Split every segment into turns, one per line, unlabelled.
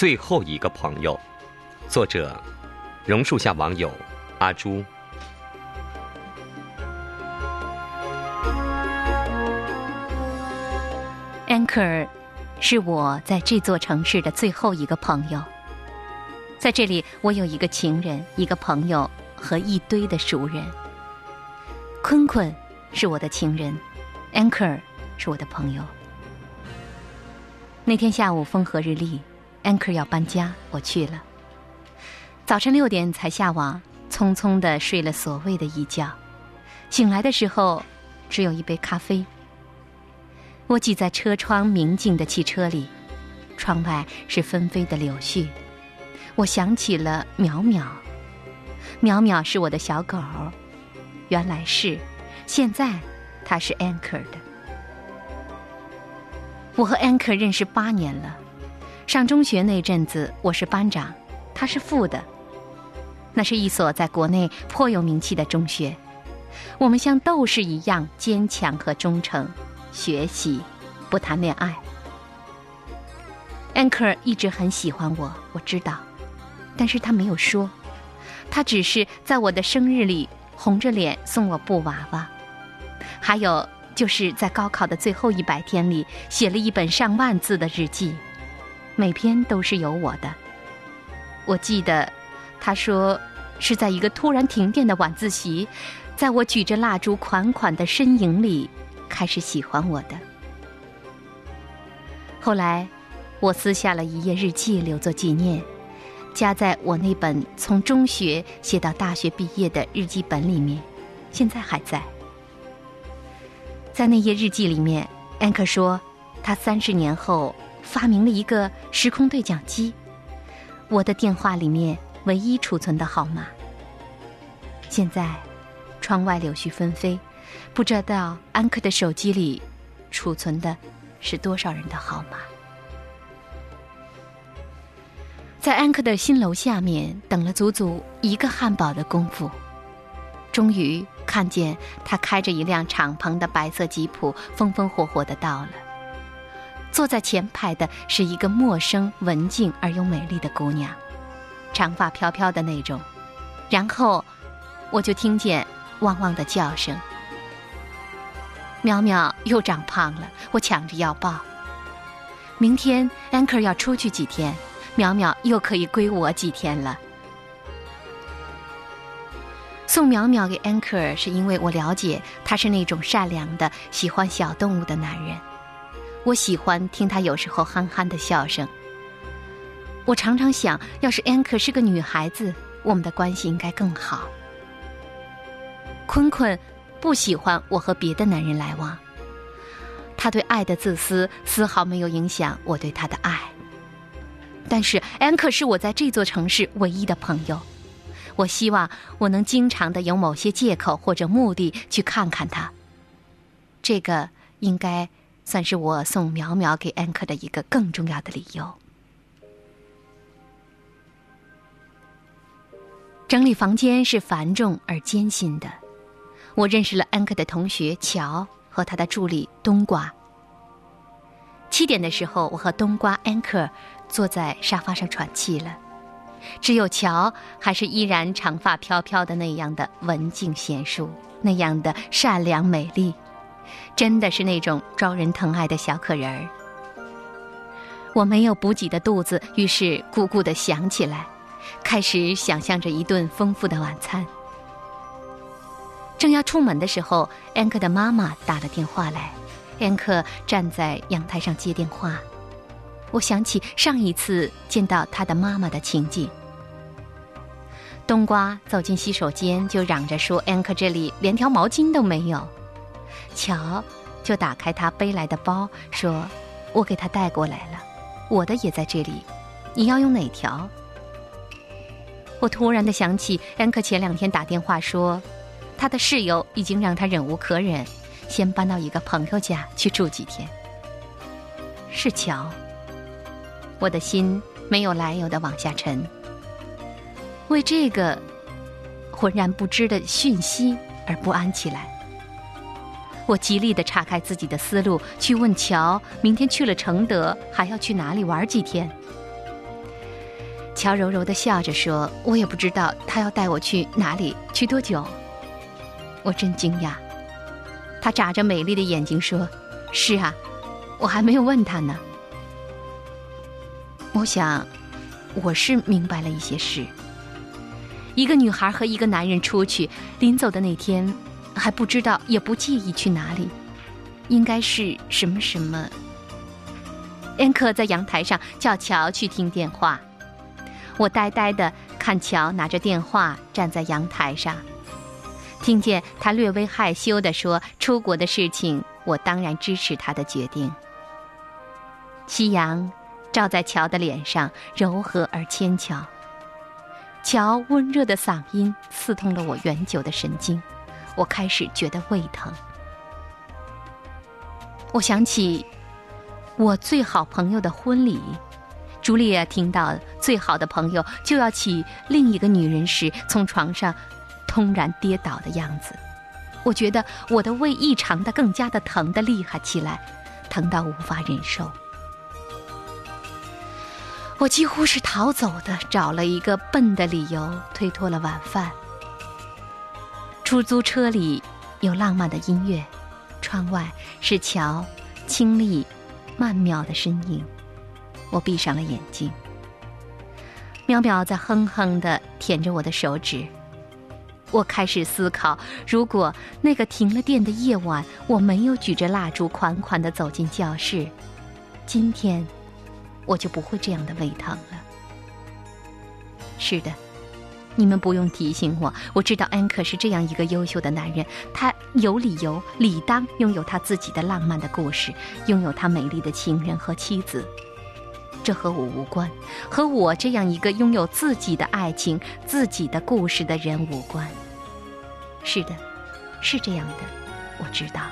最后一个朋友，作者榕树下网友阿朱。
Anchor 是我在这座城市的最后一个朋友，在这里我有一个情人，一个朋友和一堆的熟人。坤坤是我的情人， Anchor 是我的朋友。那天下午风和日丽， Anchor 要搬家，我去了。早晨6点才下网，匆匆地睡了所谓的一觉，醒来的时候只有一杯咖啡。我挤在车窗明净的汽车里，窗外是纷飞的柳絮。我想起了淼淼，淼淼是我的小狗，原来是，现在它是 Anchor 的。我和 Anchor 认识8年了，上中学那阵子我是班长，他是副的。那是一所在国内颇有名气的中学，我们像斗士一样坚强和忠诚，学习不谈恋爱。 Anchor 一直很喜欢我，我知道，但是他没有说，他只是在我的生日里红着脸送我布娃娃，还有就是在高考的最后100天里写了一本上万字的日记，每篇都是有我的。我记得他说是在一个突然停电的晚自习，在我举着蜡烛款款的身影里开始喜欢我的。后来我撕下了一页日记留作纪念，夹在我那本从中学写到大学毕业的日记本里面，现在还在。在那页日记里面， Anchor 说他30年后发明了一个时空对讲机，我的电话里面唯一储存的号码。现在窗外柳絮纷飞，不知道 Anchor 的手机里储存的是多少人的号码。在 Anchor 的新楼下面等了足足1个汉堡的功夫，终于看见他开着一辆敞篷的白色吉普风风火火地到了。坐在前排的是一个陌生文静而又美丽的姑娘，长发飘飘的那种。然后我就听见汪汪的叫声。淼淼又长胖了，我抢着要抱。明天 Anchor 要出去几天，淼淼又可以归我几天了。送淼淼给 Anchor 是因为我了解他是那种善良的喜欢小动物的男人，我喜欢听他有时候憨憨的笑声。我常常想，要是 Anchor 是个女孩子，我们的关系应该更好。坤坤不喜欢我和别的男人来往，他对爱的自私丝毫没有影响我对他的爱。但是 Anchor 是我在这座城市唯一的朋友，我希望我能经常的有某些借口或者目的去看看他。这个应该算是我送淼淼给 Anchor 的一个更重要的理由。整理房间是繁重而艰辛的。我认识了 Anchor 的同学乔和他的助理冬瓜。7点的时候，我和冬瓜 Anchor 坐在沙发上喘气了，只有乔还是依然长发飘飘的那样的文静娴淑，那样的善良美丽，真的是那种招人疼爱的小可人儿。我没有补给的肚子，于是咕咕地响起来，开始想象着一顿丰富的晚餐。正要出门的时候， Anchor 的妈妈打了电话来， Anchor 站在阳台上接电话。我想起上一次见到他的妈妈的情景。冬瓜走进洗手间就嚷着说 Anchor 这里连条毛巾都没有。乔就打开他背来的包说，我给他带过来了，我的也在这里，你要用哪条？我突然的想起 Anchor 前2天打电话说，他的室友已经让他忍无可忍，先搬到一个朋友家去住几天。是乔。我的心没有来由地往下沉，为这个浑然不知的讯息而不安起来。我极力地岔开自己的思路，去问乔明天去了承德还要去哪里玩几天。 乔柔柔地笑着说，我也不知道他要带我去哪里，去多久。我真惊讶。他眨着美丽的眼睛说，是啊，我还没有问他呢。我想我是明白了一些事。一个女孩和一个男人出去，临走的那天还不知道也不介意去哪里，应该是什么什么。恩克在阳台上叫乔去听电话，我呆呆地看乔拿着电话站在阳台上，听见他略微害羞地说，出国的事情我当然支持他的决定。夕阳照在乔的脸上，柔和而牵强。乔温热的嗓音刺痛了我远久的神经，我开始觉得胃疼。我想起我最好朋友的婚礼，朱丽叶听到最好的朋友就要娶另一个女人时，从床上突然跌倒的样子。我觉得我的胃异常的更加的疼得厉害起来，疼到无法忍受。我几乎是逃走的，找了一个笨的理由推脱了晚饭。出租车里有浪漫的音乐，窗外是乔清丽曼妙的身影。我闭上了眼睛，淼淼在哼哼地舔着我的手指。我开始思考，如果那个停了电的夜晚，我没有举着蜡烛款款地走进教室，今天我就不会这样的胃疼了。是的，你们不用提醒我，我知道安可是这样一个优秀的男人，他有理由理当拥有他自己的浪漫的故事，拥有他美丽的情人和妻子。这和我无关，和我这样一个拥有自己的爱情、自己的故事的人无关。是的，是这样的，我知道。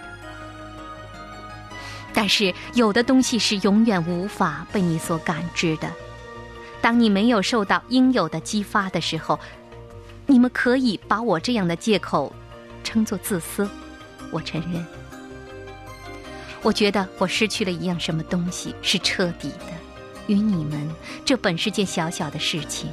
但是有的东西是永远无法被你所感知的。当你没有受到应有的激发的时候，你们可以把我这样的借口称作自私，我承认。我觉得我失去了一样什么东西，是彻底的。与你们，这本是件小小的事情。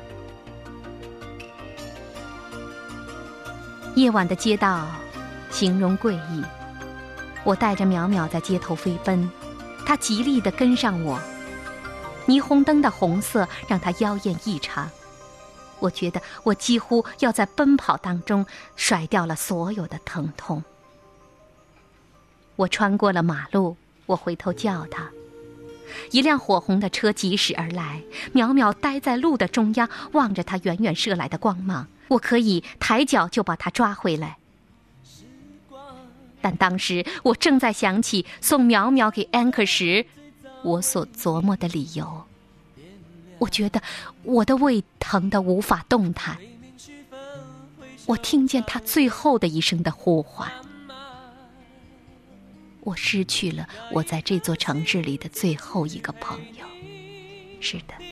夜晚的街道形容诡异，我带着淼淼在街头飞奔，她极力地跟上我。霓虹灯的红色让她妖艳异常，我觉得我几乎要在奔跑当中甩掉了所有的疼痛。我穿过了马路，我回头叫她。一辆火红的车疾驶而来，淼淼呆在路的中央，望着它远远射来的光芒。我可以抬脚就把它抓回来，但当时我正在想起送淼淼给安可时我所琢磨的理由。我觉得我的胃疼得无法动弹。我听见他最后的一声的呼唤。我失去了我在这座城市里的最后一个朋友。是的。